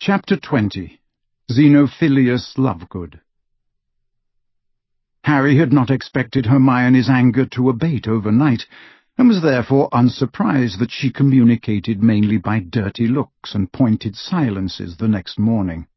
Chapter 20. Xenophilius Lovegood. Harry had not expected Hermione's anger to abate overnight, and was therefore unsurprised that she communicated mainly by dirty looks and pointed silences the next morning.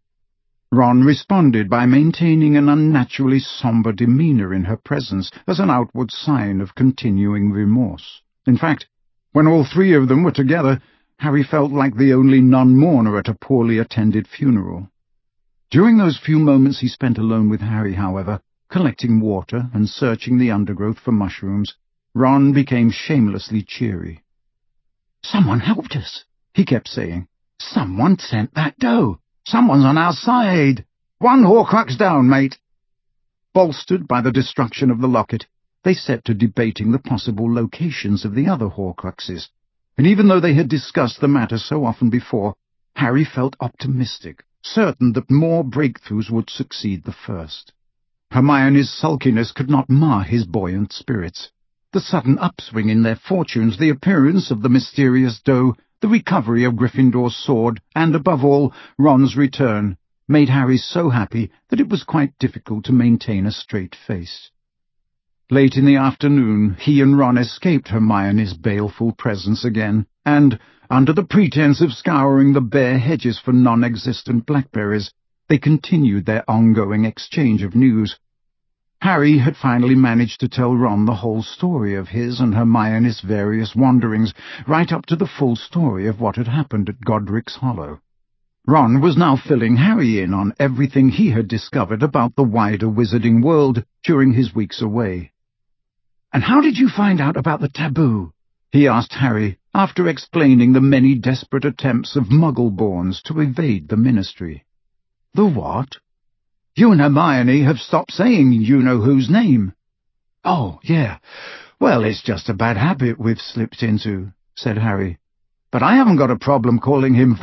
Ron responded by maintaining an unnaturally sombre demeanour in her presence as an outward sign of continuing remorse. In fact, when all three of them were together, Harry felt like the only non-mourner at a poorly attended funeral. During those few moments he spent alone with Harry, however, collecting water and searching the undergrowth for mushrooms, Ron became shamelessly cheery. "Someone helped us," he kept saying. "Someone sent that dough. Someone's on our side. 1 Horcrux down, mate." Bolstered by the destruction of the locket, they set to debating the possible locations of the other Horcruxes, and even though they had discussed the matter so often before, Harry felt optimistic, certain that more breakthroughs would succeed the first. Hermione's sulkiness could not mar his buoyant spirits. The sudden upswing in their fortunes, the appearance of the mysterious dough, the recovery of Gryffindor's sword, and, above all, Ron's return, made Harry so happy that it was quite difficult to maintain a straight face. Late in the afternoon, he and Ron escaped Hermione's baleful presence again, and, under the pretense of scouring the bare hedges for non-existent blackberries, they continued their ongoing exchange of news. Harry had finally managed to tell Ron the whole story of his and Hermione's various wanderings, right up to the full story of what had happened at Godric's Hollow. Ron was now filling Harry in on everything he had discovered about the wider wizarding world during his weeks away. "And how did you find out about the taboo?" he asked Harry, after explaining the many desperate attempts of Muggle-borns to evade the Ministry. "The what?" "You and Hermione have stopped saying you-know-whose name." "Oh, yeah. Well, it's just a bad habit we've slipped into," said Harry. "But I haven't got a problem calling him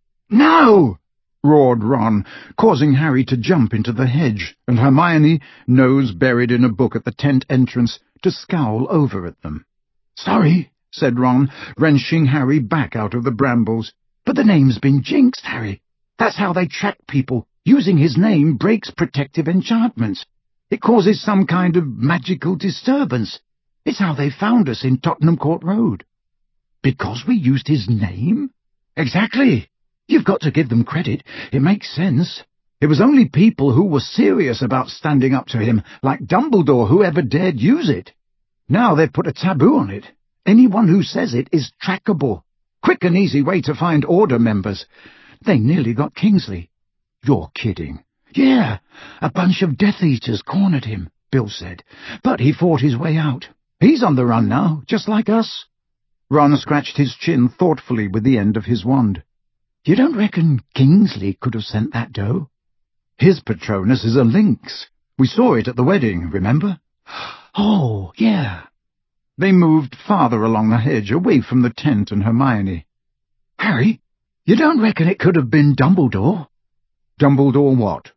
"No!" roared Ron, causing Harry to jump into the hedge, and Hermione, nose buried in a book at the tent entrance, to scowl over at them. "Sorry," said Ron, wrenching Harry back out of the brambles. "But the name's been jinxed, Harry. That's how they track people. Using his name breaks protective enchantments. It causes some kind of magical disturbance. It's how they found us in Tottenham Court Road." "Because we used his name?" "Exactly. You've got to give them credit. It makes sense. It was only people who were serious about standing up to him, like Dumbledore, who ever dared use it. Now they've put a taboo on it. Anyone who says it is trackable. Quick and easy way to find Order members. They nearly got Kingsley." "You're kidding." "Yeah, a bunch of Death Eaters cornered him," Bill said. "But he fought his way out. He's on the run now, just like us." Ron scratched his chin thoughtfully with the end of his wand. "You don't reckon Kingsley could have sent that dough?" "His Patronus is a lynx. We saw it at the wedding, remember?" "Oh, yeah." They moved farther along the hedge, away from the tent and Hermione. "Harry, you don't reckon it could have been Dumbledore?" "Dumbledore what?"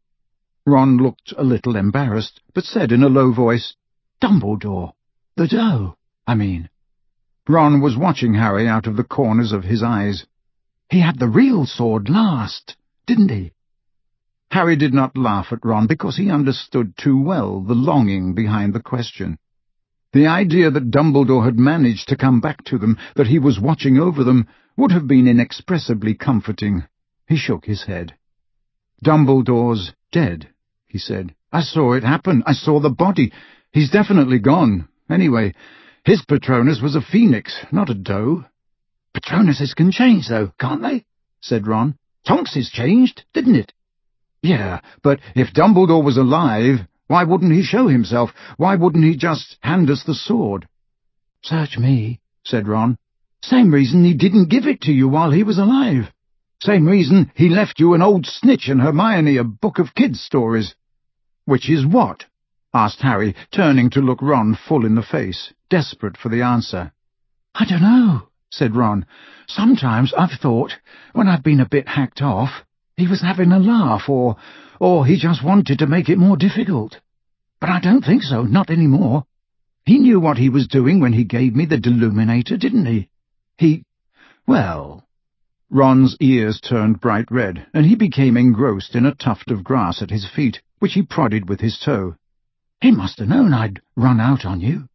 Ron looked a little embarrassed, but said in a low voice, "Dumbledore. The dough, I mean." Ron was watching Harry out of the corners of his eyes. "He had the real sword last, didn't he?" Harry did not laugh at Ron because he understood too well the longing behind the question. The idea that Dumbledore had managed to come back to them, that he was watching over them, would have been inexpressibly comforting. He shook his head. "Dumbledore's dead," he said. "I saw it happen. I saw the body. He's definitely gone. Anyway, his Patronus was a phoenix, not a doe." "Patronuses can change, though, can't they?" said Ron. "Tonks's changed, didn't it?" "Yeah, but if Dumbledore was alive, why wouldn't he show himself? Why wouldn't he just hand us the sword?" "Search me," said Ron. "Same reason he didn't give it to you while he was alive. Same reason he left you an old snitch and Hermione a book of kids' stories." "Which is what?" asked Harry, turning to look Ron full in the face, desperate for the answer. "I don't know," said Ron. "Sometimes I've thought, when I've been a bit hacked off, he was having a laugh, or he just wanted to make it more difficult. But I don't think so, not anymore. He knew what he was doing when he gave me the Deluminator, didn't he? Well, Ron's ears turned bright red, and he became engrossed in a tuft of grass at his feet, which he prodded with his toe. "He must have known I'd run out on you."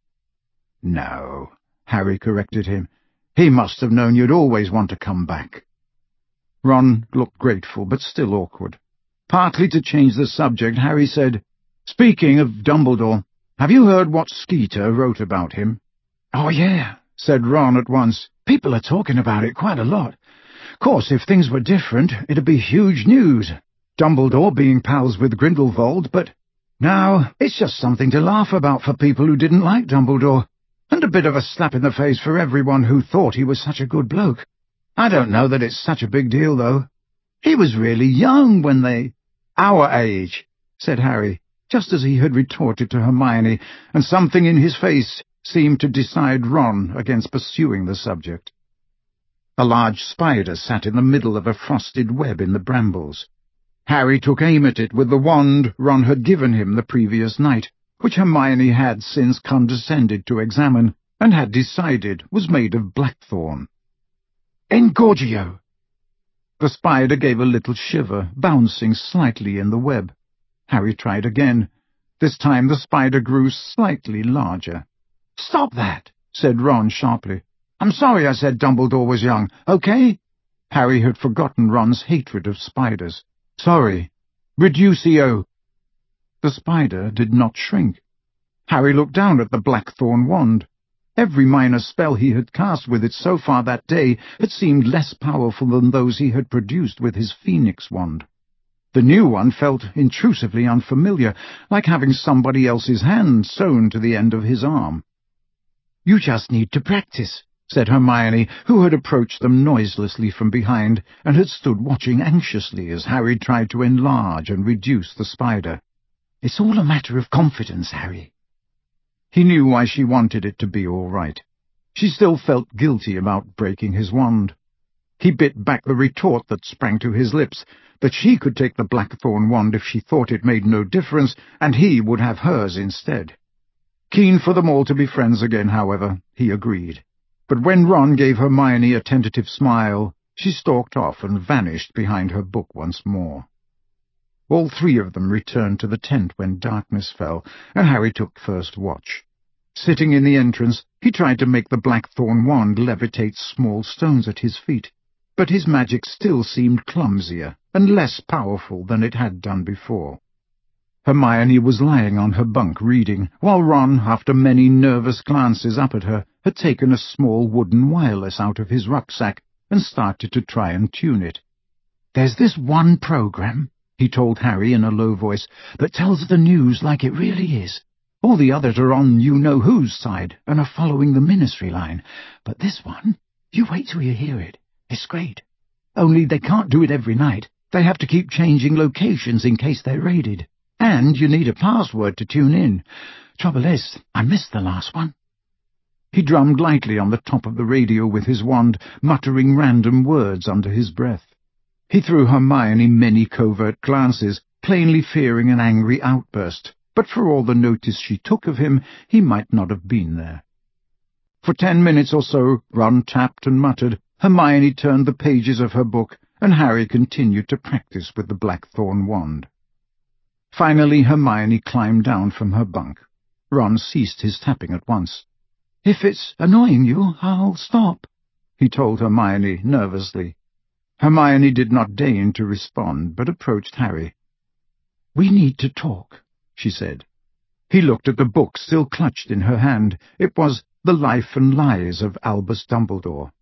"No," Harry corrected him. "He must have known you'd always want to come back." Ron looked grateful, but still awkward. Partly to change the subject, Harry said, "Speaking of Dumbledore, have you heard what Skeeter wrote about him?" "Oh, yeah," said Ron at once. "People are talking about it quite a lot. Course, if things were different, it'd be huge news, Dumbledore being pals with Grindelwald, but now it's just something to laugh about for people who didn't like Dumbledore, and a bit of a slap in the face for everyone who thought he was such a good bloke. I don't know that it's such a big deal, though. He was really young when they—" "Our age," said Harry, just as he had retorted to Hermione, and something in his face seemed to decide Ron against pursuing the subject. A large spider sat in the middle of a frosted web in the brambles. Harry took aim at it with the wand Ron had given him the previous night, which Hermione had since condescended to examine, and had decided was made of blackthorn. "Engorgio!" The spider gave a little shiver, bouncing slightly in the web. Harry tried again. This time the spider grew slightly larger. "Stop that," said Ron sharply. "I'm sorry I said Dumbledore was young, okay?" Harry had forgotten Ron's hatred of spiders. "Sorry. Reducio." The spider did not shrink. Harry looked down at the blackthorn wand. Every minor spell he had cast with it so far that day had seemed less powerful than those he had produced with his Phoenix wand. The new one felt intrusively unfamiliar, like having somebody else's hand sewn to the end of his arm. "You just need to practice," said Hermione, who had approached them noiselessly from behind and had stood watching anxiously as Harry tried to enlarge and reduce the spider. "It's all a matter of confidence, Harry." He knew why she wanted it to be all right. She still felt guilty about breaking his wand. He bit back the retort that sprang to his lips, that she could take the blackthorn wand if she thought it made no difference, and he would have hers instead. Keen for them all to be friends again, however, he agreed. But when Ron gave Hermione a tentative smile, she stalked off and vanished behind her book once more. All three of them returned to the tent when darkness fell, and Harry took first watch. Sitting in the entrance, he tried to make the blackthorn wand levitate small stones at his feet, but his magic still seemed clumsier and less powerful than it had done before. Hermione was lying on her bunk reading, while Ron, after many nervous glances up at her, had taken a small wooden wireless out of his rucksack and started to try and tune it. "There's this one program," he told Harry in a low voice, "that tells the news like it really is. All the others are on you-know-whose side and are following the Ministry line. But this one, you wait till you hear it. It's great. Only they can't do it every night. They have to keep changing locations in case they're raided. And you need a password to tune in. Trouble is, I missed the last one." He drummed lightly on the top of the radio with his wand, muttering random words under his breath. He threw Hermione many covert glances, plainly fearing an angry outburst, but for all the notice she took of him, he might not have been there. For 10 minutes or so, Ron tapped and muttered, Hermione turned the pages of her book, and Harry continued to practice with the blackthorn wand. Finally, Hermione climbed down from her bunk. Ron ceased his tapping at once. "If it's annoying you, I'll stop," he told Hermione nervously. Hermione did not deign to respond, but approached Harry. "We need to talk," she said. He looked at the book still clutched in her hand. It was The Life and Lies of Albus Dumbledore.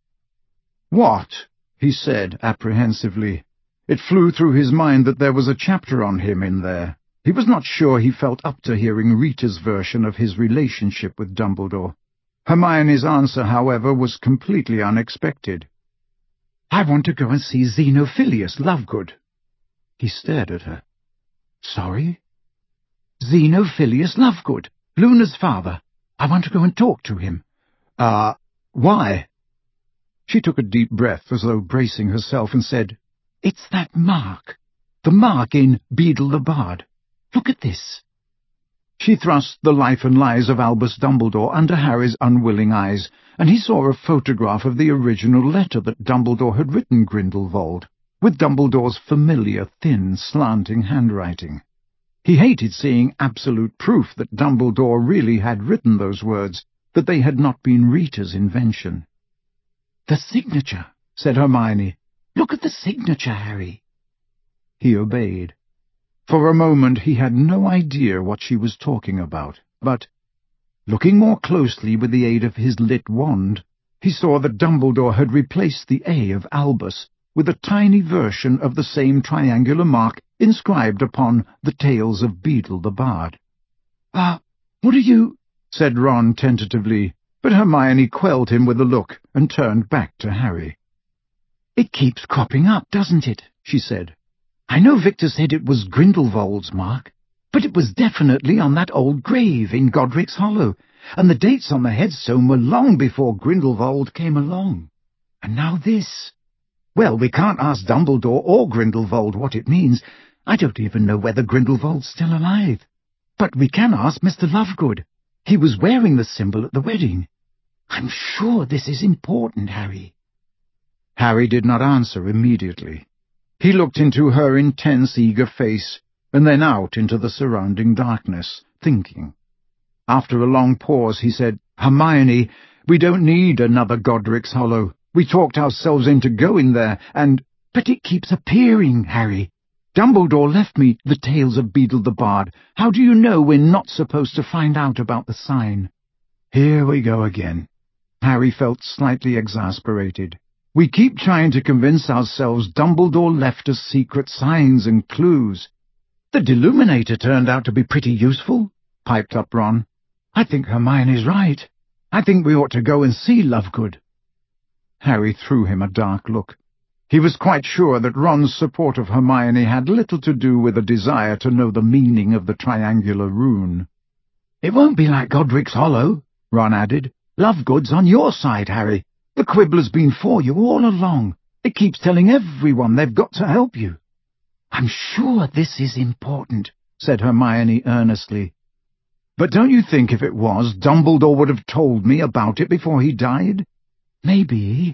"What?" he said apprehensively. It flew through his mind that there was a chapter on him in there. He was not sure he felt up to hearing Rita's version of his relationship with Dumbledore. Hermione's answer, however, was completely unexpected. "I want to go and see Xenophilius Lovegood." He stared at her. "Sorry?" "Xenophilius Lovegood, Luna's father. I want to go and talk to him." Why?" She took a deep breath as though bracing herself and said, "It's that mark. The mark in Beedle the Bard. Look at this." She thrust The Life and Lies of Albus Dumbledore under Harry's unwilling eyes, and he saw a photograph of the original letter that Dumbledore had written Grindelwald, with Dumbledore's familiar, thin, slanting handwriting. He hated seeing absolute proof that Dumbledore really had written those words, that they had not been Rita's invention. "The signature," said Hermione. "Look at the signature, Harry." He obeyed. For a moment he had no idea what she was talking about, but, looking more closely with the aid of his lit wand, he saw that Dumbledore had replaced the A of Albus with a tiny version of the same triangular mark inscribed upon the Tales of Beedle the Bard. What are you—" said Ron tentatively, but Hermione quelled him with a look and turned back to Harry. "It keeps cropping up, doesn't it?" she said. "I know Victor said it was Grindelwald's mark, but it was definitely on that old grave in Godric's Hollow, and the dates on the headstone were long before Grindelwald came along. And now this. Well, we can't ask Dumbledore or Grindelwald what it means. I don't even know whether Grindelwald's still alive. But we can ask Mr. Lovegood. He was wearing the symbol at the wedding. I'm sure this is important, Harry." Harry did not answer immediately. He looked into her intense, eager face, and then out into the surrounding darkness, thinking. After a long pause he said, "Hermione, we don't need another Godric's Hollow. We talked ourselves into going there, and—" "But it keeps appearing, Harry. Dumbledore left me the Tales of Beedle the Bard. How do you know we're not supposed to find out about the sign?" Here we go again. Harry felt slightly exasperated. We keep trying to convince ourselves Dumbledore left us secret signs and clues. "The Deluminator turned out to be pretty useful," piped up Ron. "I think Hermione's right. I think we ought to go and see Lovegood." Harry threw him a dark look. He was quite sure that Ron's support of Hermione had little to do with a desire to know the meaning of the triangular rune. "It won't be like Godric's Hollow," Ron added. "Lovegood's on your side, Harry. The Quibbler's been for you all along. It keeps telling everyone they've got to help you." "I'm sure this is important," said Hermione earnestly. "But don't you think if it was, Dumbledore would have told me about it before he died?" Maybe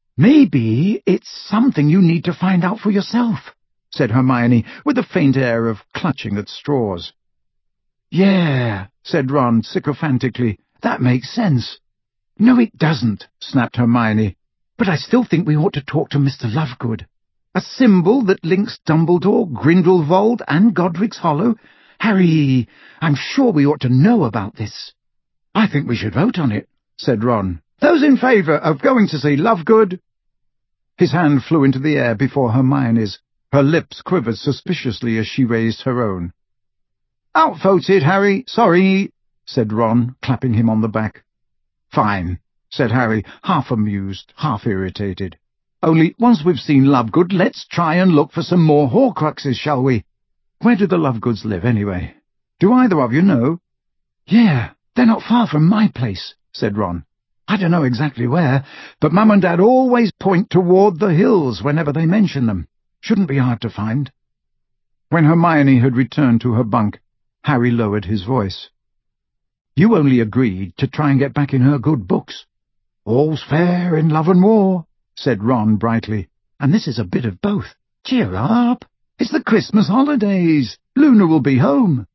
it's something you need to find out for yourself," said Hermione, with a faint air of clutching at straws. "Yeah," said Ron sycophantically, "that makes sense." "No, it doesn't," snapped Hermione. "But I still think we ought to talk to Mr. Lovegood. A symbol that links Dumbledore, Grindelwald, and Godric's Hollow? Harry, I'm sure we ought to know about this." "I think we should vote on it," said Ron. "Those in favour of going to see Lovegood?" His hand flew into the air before Hermione's. Her lips quivered suspiciously as she raised her own. "Outvoted, Harry. Sorry," said Ron, clapping him on the back. "Fine," said Harry, half amused, half irritated. "Only, once we've seen Lovegood, let's try and look for some more Horcruxes, shall we? Where do the Lovegoods live, anyway? Do either of you know?" "Yeah, they're not far from my place," said Ron. "I don't know exactly where, but Mum and Dad always point toward the hills whenever they mention them. Shouldn't be hard to find." When Hermione had returned to her bunk, Harry lowered his voice. "You only agreed to try and get back in her good books." "All's fair in love and war," said Ron brightly. "And this is a bit of both. Cheer up. It's the Christmas holidays. Luna will be home."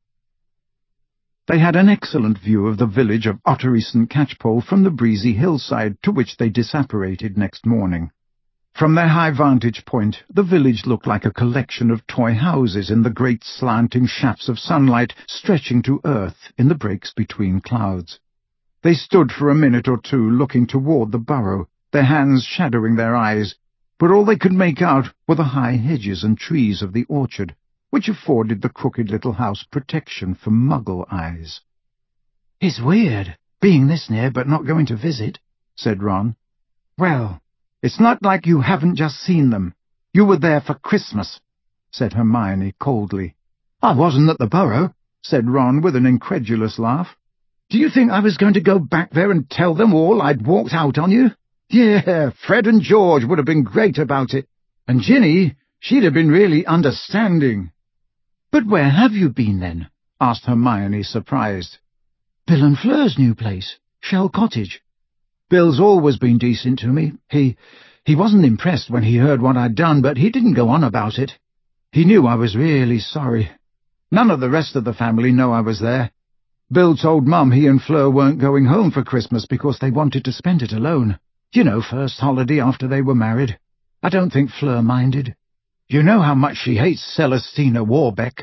They had an excellent view of the village of Ottery St. Catchpole from the breezy hillside to which they disapparated next morning. From their high vantage point, the village looked like a collection of toy houses in the great slanting shafts of sunlight stretching to earth in the breaks between clouds. They stood for a minute or two looking toward the burrow, their hands shadowing their eyes, but all they could make out were the high hedges and trees of the orchard, which afforded the crooked little house protection from Muggle eyes. "It's weird, being this near but not going to visit," said Ron. "Well, it's not like you haven't just seen them. You were there for Christmas," said Hermione coldly. "I wasn't at the burrow," said Ron with an incredulous laugh. "Do you think I was going to go back there and tell them all I'd walked out on you? Yeah, Fred and George would have been great about it. And Ginny, she'd have been really understanding." "But where have you been, then?" asked Hermione, surprised. Bill and Fleur's new place, Shell Cottage. Bill's always been decent to me. He wasn't impressed when he heard what I'd done, but he didn't go on about it. He knew I was really sorry. None of the rest of the family know I was there. Bill told Mum he and Fleur weren't going home for Christmas because they wanted to spend it alone. You know, first holiday after they were married. I don't think Fleur minded. You know how much she hates Celestina Warbeck."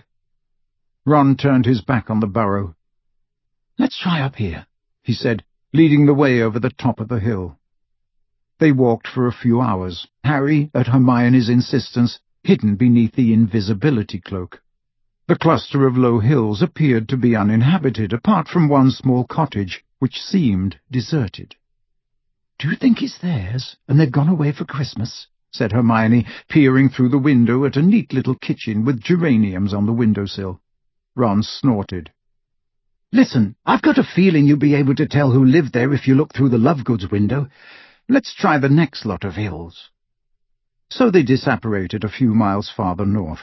Ron turned his back on the burrow. "Let's try up here," he said, leading the way over the top of the hill. They walked for a few hours, Harry, at Hermione's insistence, hidden beneath the invisibility cloak. The cluster of low hills appeared to be uninhabited, apart from one small cottage, which seemed deserted. "Do you think it's theirs, and they've gone away for Christmas?" said Hermione, peering through the window at a neat little kitchen with geraniums on the windowsill. Ron snorted. "Listen, I've got a feeling you'll be able to tell who lived there if you look through the Lovegoods window. Let's try the next lot of hills." So they disapparated a few miles farther north.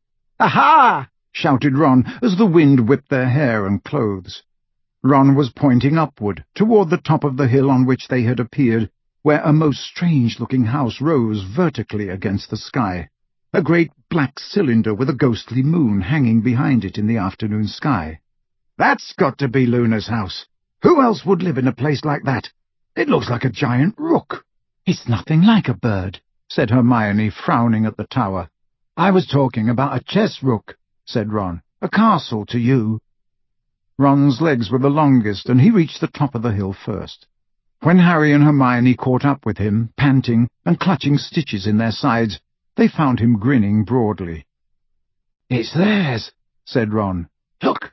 "Aha!" shouted Ron as the wind whipped their hair and clothes. Ron was pointing upward, toward the top of the hill on which they had appeared, where a most strange-looking house rose vertically against the sky, a great black cylinder with a ghostly moon hanging behind it in the afternoon sky. "That's got to be Luna's house. Who else would live in a place like that? It looks like a giant rook." "It's nothing like a bird," said Hermione, frowning at the tower. "I was talking about a chess rook," said Ron. "A castle to you." Ron's legs were the longest, and he reached the top of the hill first. When Harry and Hermione caught up with him, panting and clutching stitches in their sides, they found him grinning broadly. "It's theirs," said Ron. "Look!"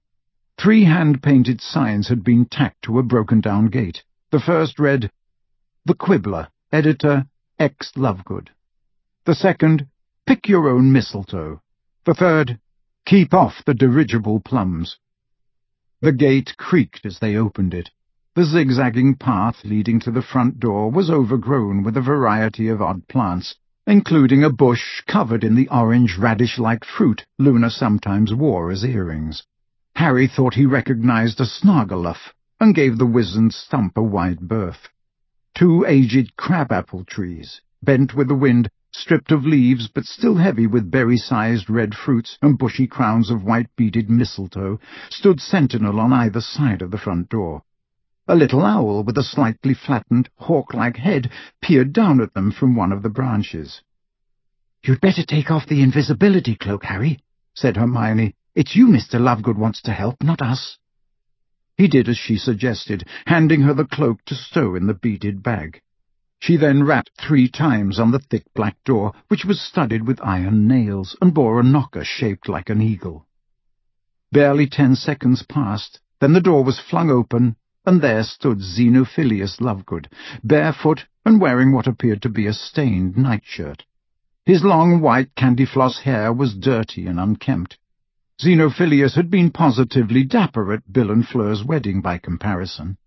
3 hand-painted signs had been tacked to a broken-down gate. The first read, "The Quibbler, Editor, X Lovegood." The second, "Pick your own mistletoe." The third, "Keep off the dirigible plums." The gate creaked as they opened it. The zigzagging path leading to the front door was overgrown with a variety of odd plants, including a bush covered in the orange radish-like fruit Luna sometimes wore as earrings. Harry thought he recognized a snargaluff and gave the wizened stump a wide berth. 2 aged crab-apple trees, bent with the wind, stripped of leaves but still heavy with berry-sized red fruits and bushy crowns of white-beaded mistletoe, stood sentinel on either side of the front door. A little owl with a slightly flattened, hawk-like head peered down at them from one of the branches. "You'd better take off the invisibility cloak, Harry," said Hermione. "It's you Mr. Lovegood wants to help, not us." He did as she suggested, handing her the cloak to stow in the beaded bag. She then rapped 3 times on the thick black door, which was studded with iron nails and bore a knocker shaped like an eagle. Barely 10 seconds passed, then the door was flung open, and there stood Xenophilius Lovegood, barefoot and wearing what appeared to be a stained nightshirt. His long white candy-floss hair was dirty and unkempt. Xenophilius had been positively dapper at Bill and Fleur's wedding by comparison.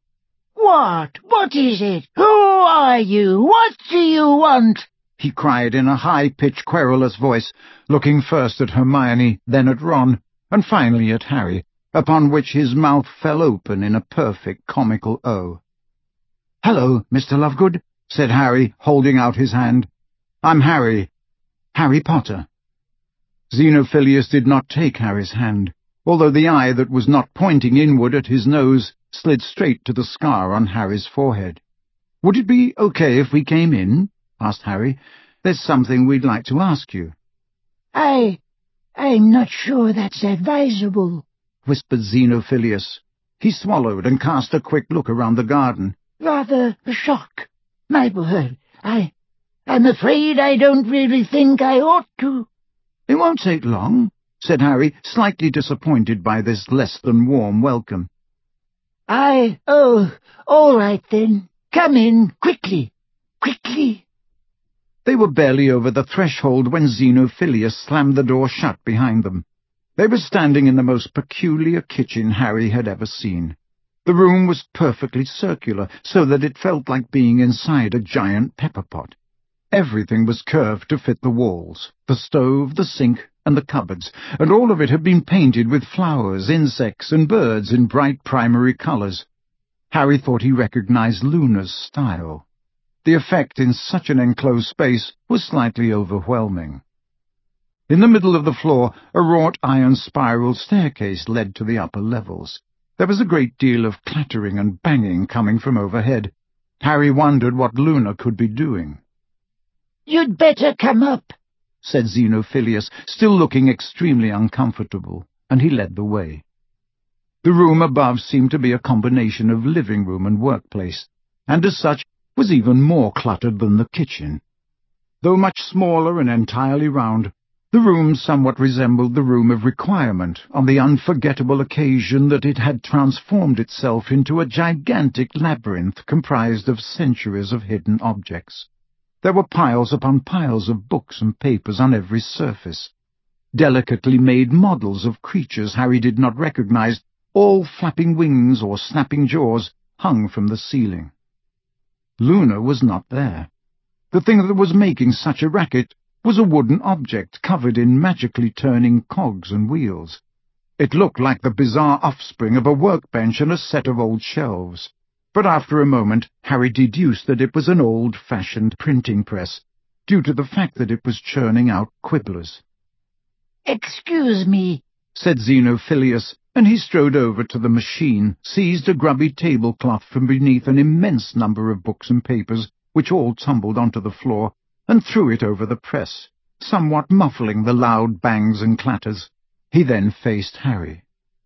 What is it? Who are you? What do you want?" he cried in a high-pitched, querulous voice, looking first at Hermione, then at Ron, and finally at Harry, upon which his mouth fell open in a perfect comical O. "Hello, Mr. Lovegood," said Harry, holding out his hand. "I'm Harry Potter." Xenophilius did not take Harry's hand, although the eye that was not pointing inward at his nose slid straight to the scar on Harry's forehead. "Would it be okay if we came in?" asked Harry. "There's something we'd like to ask you." I'm not sure that's advisable," whispered Xenophilius. He swallowed and cast a quick look around the garden. "Rather a shock. My word, I'm afraid I don't really think I ought to." "It won't take long," said Harry, slightly disappointed by this less-than-warm welcome. All right then. Come in, quickly. They were barely over the threshold when Xenophilius slammed the door shut behind them. They were standing in the most peculiar kitchen Harry had ever seen. The room was perfectly circular, so that it felt like being inside a giant pepper pot. Everything was curved to fit the walls, the stove, the sink, and the cupboards, and all of it had been painted with flowers, insects, and birds in bright primary colours. Harry thought he recognized Luna's style. The effect in such an enclosed space was slightly overwhelming. In the middle of the floor, a wrought iron spiral staircase led to the upper levels. There was a great deal of clattering and banging coming from overhead. Harry wondered what Luna could be doing. "You'd better come up," said Xenophilius, still looking extremely uncomfortable, and he led the way. The room above seemed to be a combination of living room and workplace, and as such was even more cluttered than the kitchen. Though much smaller and entirely round, the room somewhat resembled the room of requirement on the unforgettable occasion that it had transformed itself into a gigantic labyrinth comprised of centuries of hidden objects. There were piles upon piles of books and papers on every surface. Delicately made models of creatures Harry did not recognize, all flapping wings or snapping jaws, hung from the ceiling. Luna was not there. The thing that was making such a racket was a wooden object covered in magically turning cogs and wheels. It looked like the bizarre offspring of a workbench and a set of old shelves, but after a moment Harry deduced that it was an old-fashioned printing press, due to the fact that it was churning out quibblers. "Excuse me," said Xenophilius, and he strode over to the machine, seized a grubby tablecloth from beneath an immense number of books and papers, which all tumbled onto the floor, and threw it over the press, somewhat muffling the loud bangs and clatters. He then faced Harry.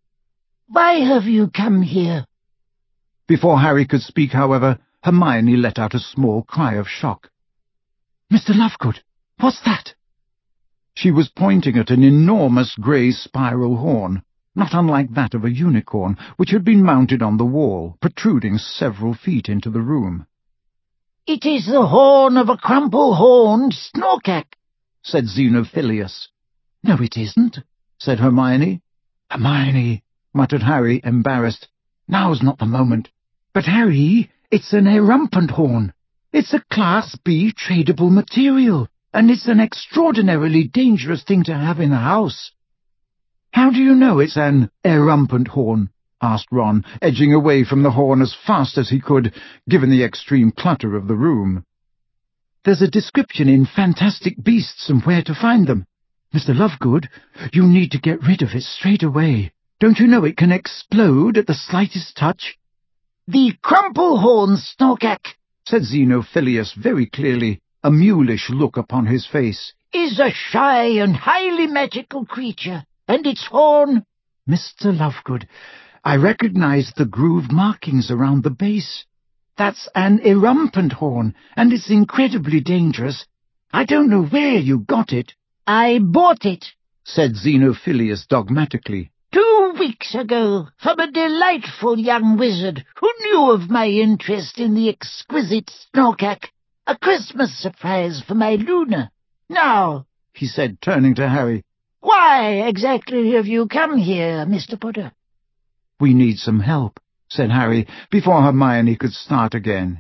"Why have you come here?" Before Harry could speak, however, Hermione let out a small cry of shock. "Mr. Lovegood, what's that?" She was pointing at an enormous grey spiral horn, not unlike that of a unicorn, which had been mounted on the wall, protruding several feet into the room. "It is the horn of a crumple-horned snorkack," said Xenophilius. "No, it isn't," said Hermione. "Hermione," muttered Harry, embarrassed. "now's not the moment." "But, Harry, it's an erumpent horn. It's a Class B tradable material, and it's an extraordinarily dangerous thing to have in the house." "How do you know it's an erumpent horn?" asked Ron, edging away from the horn as fast as he could, given the extreme clutter of the room. "There's a description in Fantastic Beasts and Where to Find Them. Mr. Lovegood, you need to get rid of it straight away. Don't you know it can explode at the slightest touch?" "The crumple-horned snorkack," said Xenophilius very clearly, a mulish look upon his face, "is a shy and highly magical creature, and its horn—" "Mr. Lovegood, I recognize the grooved markings around the base. That's an erumpent horn, and it's incredibly dangerous. I don't know where you got it." "I bought it," said Xenophilius dogmatically. 2 weeks ago, from a delightful young wizard who knew of my interest in the exquisite snorkack. A Christmas surprise for my Luna. Now," he said, turning to Harry, "why exactly have you come here, Mr. Potter?" "We need some help," said Harry, before Hermione could start again.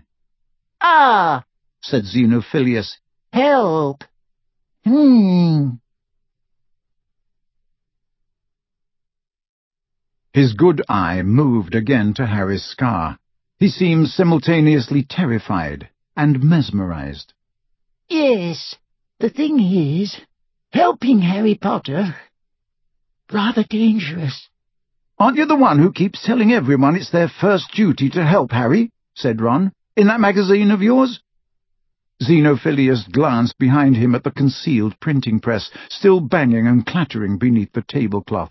"Ah," said Xenophilius. "Help. His good eye moved again to Harry's scar. He seemed simultaneously terrified and mesmerized. "Yes, the thing is, helping Harry Potter, rather dangerous." "Aren't you the one who keeps telling everyone it's their first duty to help Harry?" said Ron. "In that magazine of yours?" Xenophilius glanced behind him at the concealed printing press, still banging and clattering beneath the tablecloth.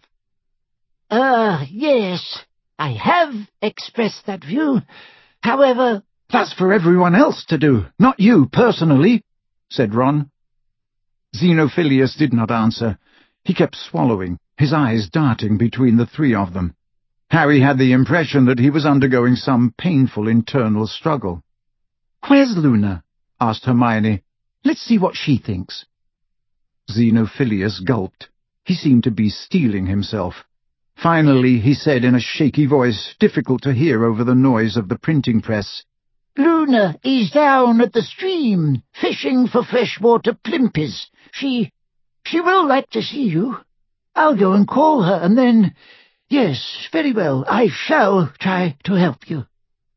Yes, I have expressed that view. However—" "That's for everyone else to do, not you personally," said Ron. Xenophilius did not answer. He kept swallowing, his eyes darting between the three of them. Harry had the impression that he was undergoing some painful internal struggle. "Where's Luna?" asked Hermione. "Let's see what she thinks." Xenophilius gulped. He seemed to be steeling himself. Finally he said in a shaky voice, difficult to hear over the noise of the printing press, "Luna is down at the stream, fishing for freshwater plimpies. She She will like to see you. I'll go and call her, and then... Yes, very well, I shall try to help you.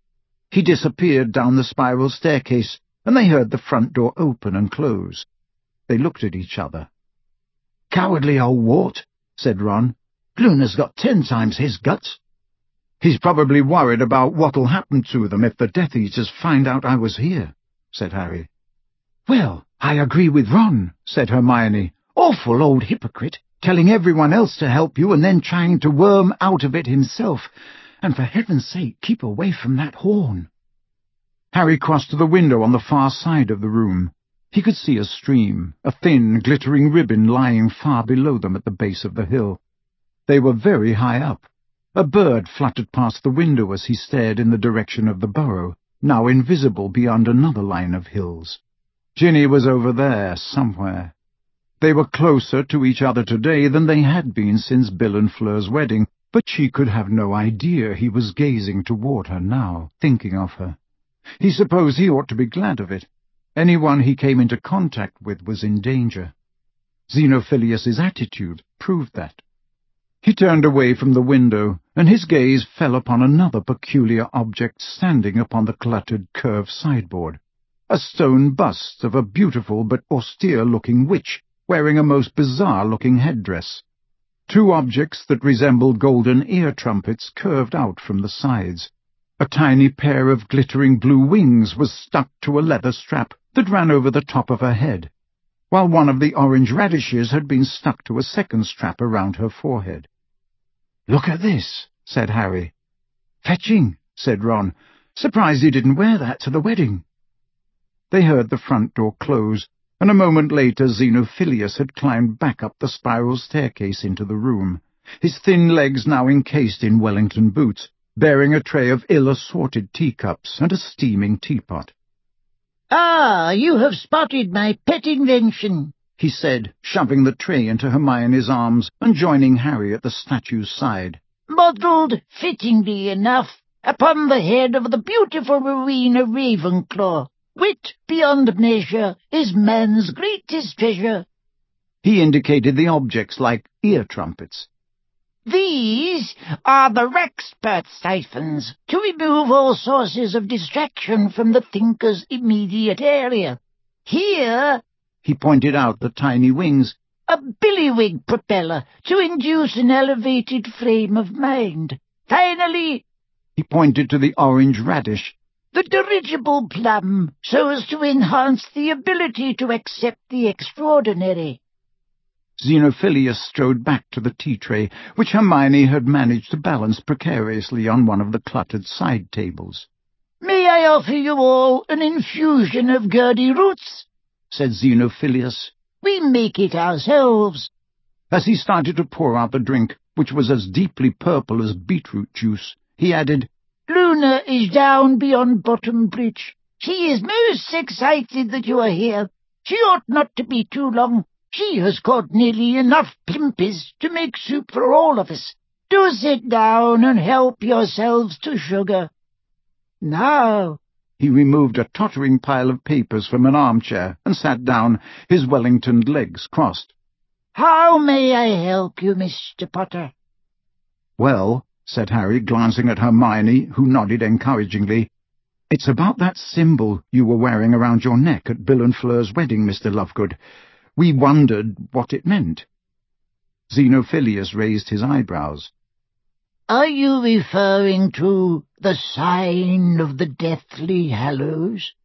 He disappeared down the spiral staircase, and they heard the front door open and close. They looked at each other. "Cowardly old wart," said Ron. "Luna's got 10 times his guts." "He's probably worried about what'll happen to them if the Death Eaters find out I was here," said Harry. "Well, I agree with Ron," said Hermione. "Awful old hypocrite, telling everyone else to help you and then trying to worm out of it himself. And for heaven's sake, keep away from that horn." Harry crossed to the window on the far side of the room. He could see a stream, a thin, glittering ribbon lying far below them at the base of the hill. They were very high up. A bird fluttered past the window as he stared in the direction of the burrow, now invisible beyond another line of hills. Ginny was over there, somewhere. They were closer to each other today than they had been since Bill and Fleur's wedding, but she could have no idea he was gazing toward her now, thinking of her. He supposed he ought to be glad of it. Anyone he came into contact with was in danger. Xenophilius's attitude proved that. He turned away from the window, and his gaze fell upon another peculiar object standing upon the cluttered curved sideboard. A stone bust of a beautiful but austere-looking witch, wearing a most bizarre-looking headdress. 2 objects that resembled golden ear trumpets curved out from the sides. A tiny pair of glittering blue wings was stuck to a leather strap that ran over the top of her head, while one of the orange radishes had been stuck to a second strap around her forehead. "Look at this," said Harry. "Fetching," said Ron. "Surprised he didn't wear that to the wedding." They heard the front door close, and a moment later Xenophilius had climbed back up the spiral staircase into the room, his thin legs now encased in Wellington boots, bearing a tray of ill-assorted teacups and a steaming teapot. "Ah, you have spotted my pet invention," he said, shoving the tray into Hermione's arms and joining Harry at the statue's side. "Modelled, fittingly enough, upon the head of the beautiful Rowena Ravenclaw. Wit beyond measure is man's greatest treasure." He indicated the objects like ear trumpets. "These are the Rexpert siphons, to remove all sources of distraction from the thinker's immediate area. Here," he pointed out the tiny wings, "a billywig propeller to induce an elevated frame of mind. Finally," he pointed to the orange radish, "the dirigible plum, so as to enhance the ability to accept the extraordinary." Xenophilius strode back to the tea-tray, which Hermione had managed to balance precariously on one of the cluttered side tables. "May I offer you all an infusion of Gurdy roots?" said Xenophilius. "We make it ourselves." As he started to pour out the drink, which was as deeply purple as beetroot juice, he added, "Luna is down beyond Bottom Bridge. She is most excited that you are here. She ought not to be too long. She has caught nearly enough plimpies to make soup for all of us. Do sit down and help yourselves to sugar. Now," he removed a tottering pile of papers from an armchair and sat down, his Wellingtoned legs crossed. "how may I help you, Mr. Potter?" "Well," said Harry, glancing at Hermione, who nodded encouragingly, "it's about that symbol you were wearing around your neck at Bill and Fleur's wedding, Mr. Lovegood. We wondered what it meant." Xenophilius raised his eyebrows. "Are you referring to the sign of the Deathly Hallows?"